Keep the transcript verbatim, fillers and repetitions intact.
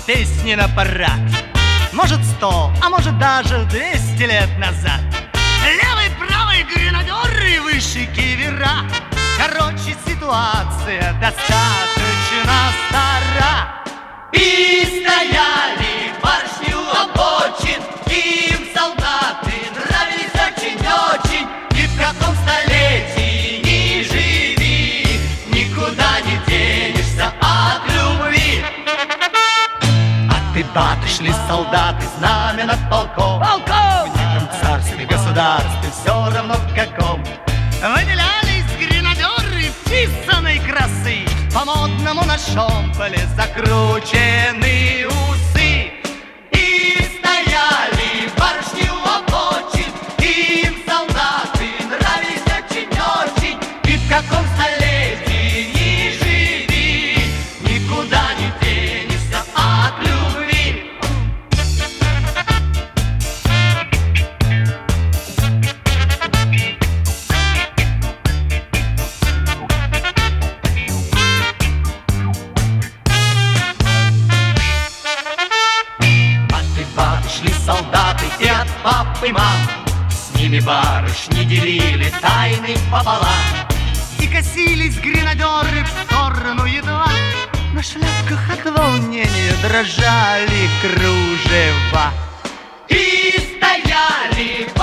песни на парад. Может сто, а может даже двести лет назад. Левый, правый гренадеры, выше кивера. Короче, ситуация достаточно стара. И стояли барышни у обочин, им солдаты нравились очень-очень. И в каком столетии ни живи, никуда не денешься от любви. А ты, баты, шли солдаты, знамя над полком. Полком! В неком царстве, государстве, все равно в каком. Выделялись гренадеры писаной красы, по-модному на шомполе закручены усы. И стояли барышни у обочин, им солдаты нравились очень-очень. И в каком столетии ни живи, никуда не денешься от любви. Шли солдаты и от пап и мам, с ними барышни делили тайны пополам. И косились гренадеры в сторону едва, на шляпках от волнения дрожали кружева. И стояли